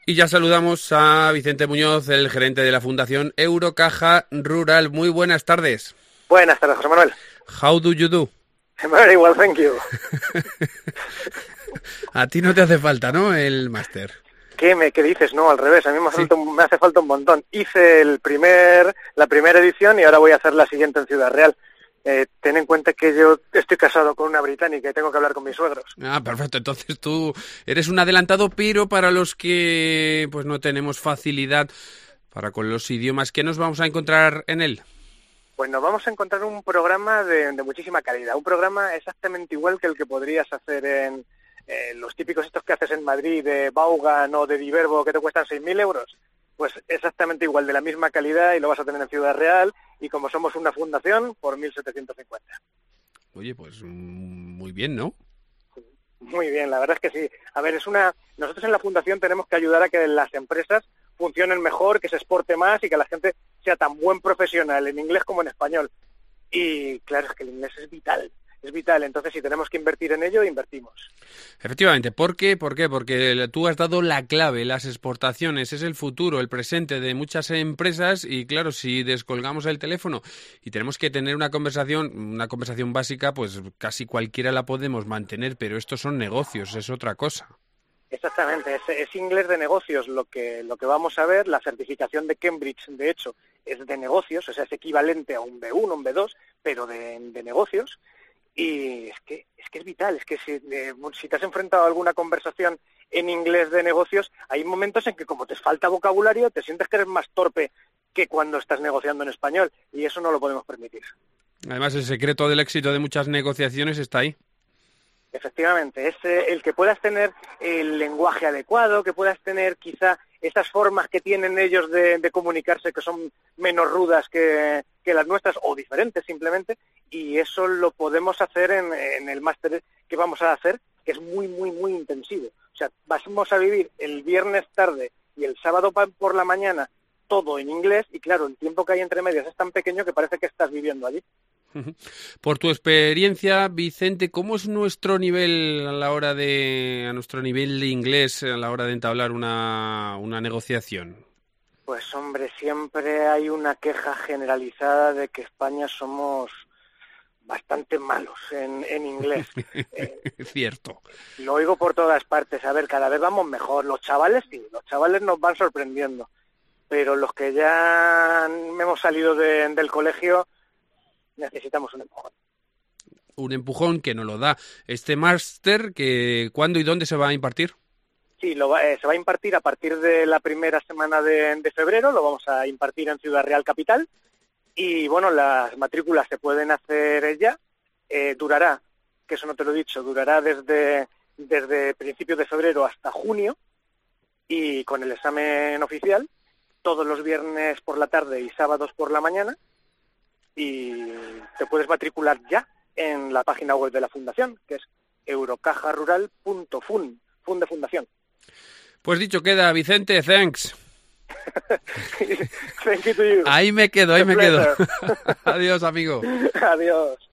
Y ya saludamos a Vicente Muñoz, el gerente de la Fundación Eurocaja Rural. Muy buenas tardes. Buenas tardes, José Manuel. How do you do? Very well, thank you. A ti no te hace falta, ¿no?, el máster. ¿Qué dices? No, al revés, a mí me hace falta un montón. Hice la primera edición y ahora voy a hacer la siguiente en Ciudad Real. Ten en cuenta que yo estoy casado con una británica y tengo que hablar con mis suegros. Ah, perfecto. Entonces tú eres un adelantado, pero para los que pues no tenemos facilidad con los idiomas, ¿qué nos vamos a encontrar en él? Pues nos vamos a encontrar un programa de muchísima calidad, un programa exactamente igual que el que podrías hacer en los típicos estos que haces en Madrid de Vaughan o de Diverbo que te cuestan 6.000 euros. Pues exactamente igual, de la misma calidad, y lo vas a tener en Ciudad Real, y como somos una fundación, por 1.750. Oye, pues muy bien, ¿no? Muy bien, la verdad es que sí. A ver, nosotros en la fundación tenemos que ayudar a que las empresas funcionen mejor, que se exporte más y que la gente sea tan buen profesional en inglés como en español. Y claro, es que el inglés es vital. Entonces, si tenemos que invertir en ello, invertimos. Efectivamente. ¿Por qué? Porque tú has dado la clave. Las exportaciones es el futuro, el presente de muchas empresas, y claro, si descolgamos el teléfono y tenemos que tener una conversación básica, pues casi cualquiera la podemos mantener, pero estos son negocios, es otra cosa. Exactamente, es inglés de negocios lo que vamos a ver. La certificación de Cambridge, de hecho, es de negocios, o sea, es equivalente a un B1, un B2, pero de negocios. Y es que es vital, es que si te has enfrentado a alguna conversación en inglés de negocios, hay momentos en que como te falta vocabulario, te sientes que eres más torpe que cuando estás negociando en español, y eso no lo podemos permitir. Además, el secreto del éxito de muchas negociaciones está ahí. Efectivamente, es el que puedas tener el lenguaje adecuado, que puedas tener quizá esas formas que tienen ellos de comunicarse, que son menos rudas que las nuestras, o diferentes simplemente, y eso lo podemos hacer en el máster que vamos a hacer, que es muy, muy, muy intensivo. O sea, vamos a vivir el viernes tarde y el sábado por la mañana todo en inglés, y claro, el tiempo que hay entre medias es tan pequeño que parece que estás viviendo allí. Por tu experiencia, Vicente, ¿cómo es nuestro nivel nuestro nivel de inglés a la hora de entablar una negociación? Pues hombre, siempre hay una queja generalizada de que España somos bastante malos en inglés. Cierto. Lo oigo por todas partes. A ver, cada vez vamos mejor. Los chavales nos van sorprendiendo. Pero los que ya hemos salido del colegio, necesitamos un empujón. Un empujón que nos lo da este máster, que ¿cuándo y dónde se va a impartir? Sí, se va a impartir a partir de la primera semana de febrero. Lo vamos a impartir en Ciudad Real Capital. Y bueno, las matrículas se pueden hacer ya. Durará, que eso no te lo he dicho, durará desde principios de febrero hasta junio, y con el examen oficial, todos los viernes por la tarde y sábados por la mañana. Y te puedes matricular ya en la página web de la fundación, que es eurocajarural.fun, fun de fundación. Pues dicho queda, Vicente, thanks. Thank you to you. Ahí me quedo. Adiós, amigo. Adiós.